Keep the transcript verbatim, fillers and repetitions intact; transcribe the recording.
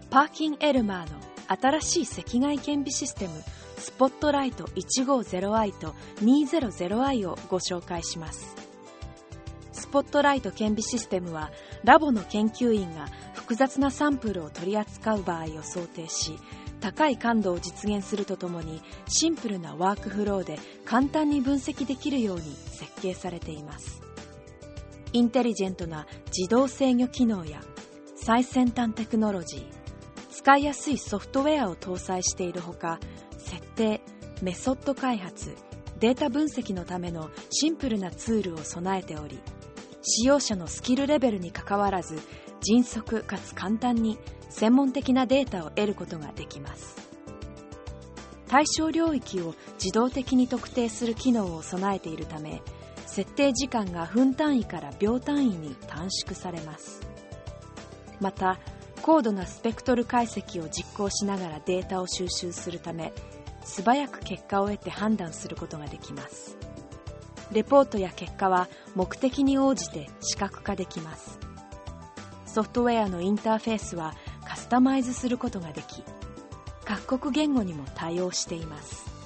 パーキンエルマーの新しい赤外検微システムスポットライト いちごゼロアイ と にひゃくアイ をご紹介します。スポットライト検微システムはラボの研究員が複雑なサンプルを取り扱う場合を想定し、高い感度を実現するとともにシンプルなワークフローで簡単に分析できるように設計されています。インテリジェントな自動制御機能や最先端テクノロジー、使いやすいソフトウェアを搭載しているほか、設定、メソッド開発、データ分析のためのシンプルなツールを備えており、使用者のスキルレベルにかかわらず迅速かつ簡単に専門的なデータを得ることができます。対象領域を自動的に特定する機能を備えているため、設定時間が分単位から秒単位に短縮されます。また、高度なスペクトル解析を実行しながらデータを収集するため、素早く結果を得て判断することができます。レポートや結果は目的に応じて視覚化できます。ソフトウェアのインターフェースはカスタマイズすることができ、各国言語にも対応しています。